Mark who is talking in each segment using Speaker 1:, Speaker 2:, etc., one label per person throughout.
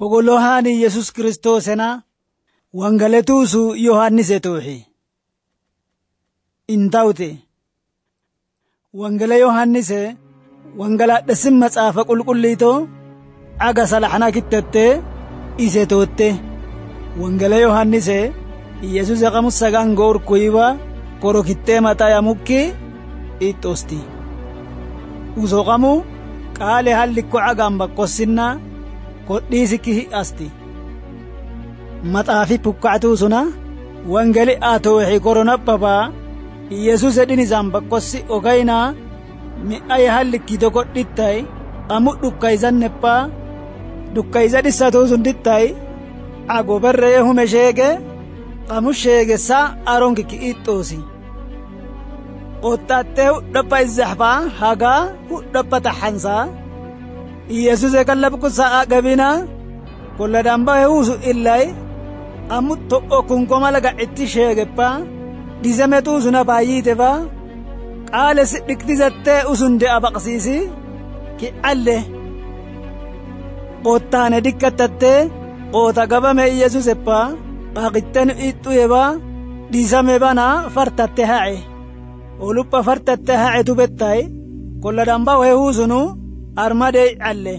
Speaker 1: Pogolohaani Yesus Kiristoosena wangaletuusu Yohaannise toohi. Intaute wangala Yohaannise wangalaadhasin maxaafa qulqulliitoo aga salaxana kittette ise tootte. Wangala Yohaannise Yesus eqamus sagan goor kuyiba korokittee mataa yamukki ittosti. Usoqamu qaale hallikko agaan baqqossinna kodhiisikki hi'asti. Maxaafi pukkaatuu suna wangali atoohi koronabbabaa Yesus edin isaan baqqossi ogaynaa mi'ay hallikki tokodhittay amu dhukkaysanneppaa dhukkaysa dhissatuu sun dittay agoberree hume sheege qamu sheegessaa aronkikki ixxoosi. Qottaattee hudhapha izzaxfaa hagaa hudhapha taxansaa Yesus ekallabku sa'a gabinaa kolladamba heusu illay amu to'o kunkomala ga'itti sheegeppaa dhisametuu suna baayyiitefaa qaale sidhiktisattee usunde abaqsiisi ki'alle qottaane dikkattattee qoota gabame Yesuseppaa baaqittenu ixxuyebaa dhisame banaa fartatte ha'e olupha fartatte ha'e tubettay kolladamba heusunu armadee alle.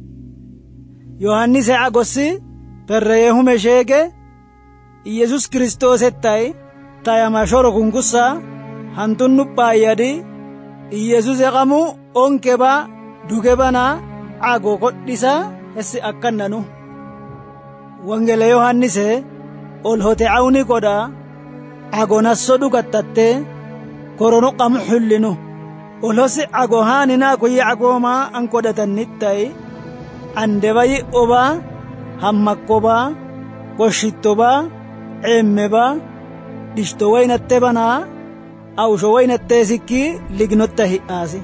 Speaker 1: Yohaannise agossi perreye hume sheege Yesus Kiristoosettay tayama shoro kunkussa hantun nubbaayyadi Yesus eqamu onkeba dugebana ago kodhisa hessi akkannanu. Wangele Yohaannise ol hote awni koda ago nasso dugattatte korono qamu hullinu olosi ago haanina kuyye agooma an kodatannittay andebayi oba hammakkoba koshittoba eemmeba dishto waynatte banaa awsho waynatte sikki lignotta hi'aasi.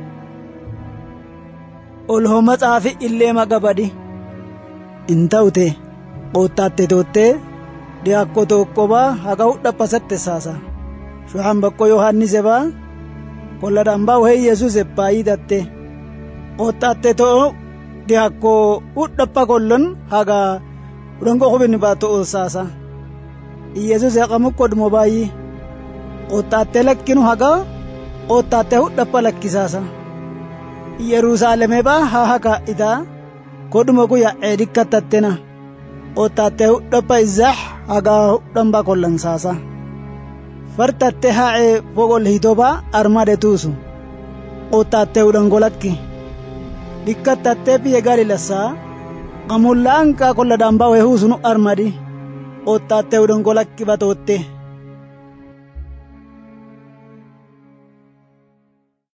Speaker 1: Olho maxaafi illee magabadi intawte qoottaatte tootte diakko tokkoba haga hudhaphasatte saasa shohan bakko Yohaanniseba kolladamba wahe Yesuseppaa yidatte qoottaatte to'o diakko hudhapha kollon haga udongo hubin baato saasa Yesus eqamu kodmo baayyi qoottaatte lakkinu haga qoottaatte hudhapha lakkisaasa Yerusaalemebaa hahaka ita kodmo kuya'ee dikkattattena qoottaatte hudhapha izzax haga hudhamba kollan saasa fartatte ha'e fogol hitoba armade tuusu qoottaatte hudhangolakki dikkattatte piye galilassa qamullaanka kolladamba wehuusunu armadi qoottaatte hudhangolakki batootte.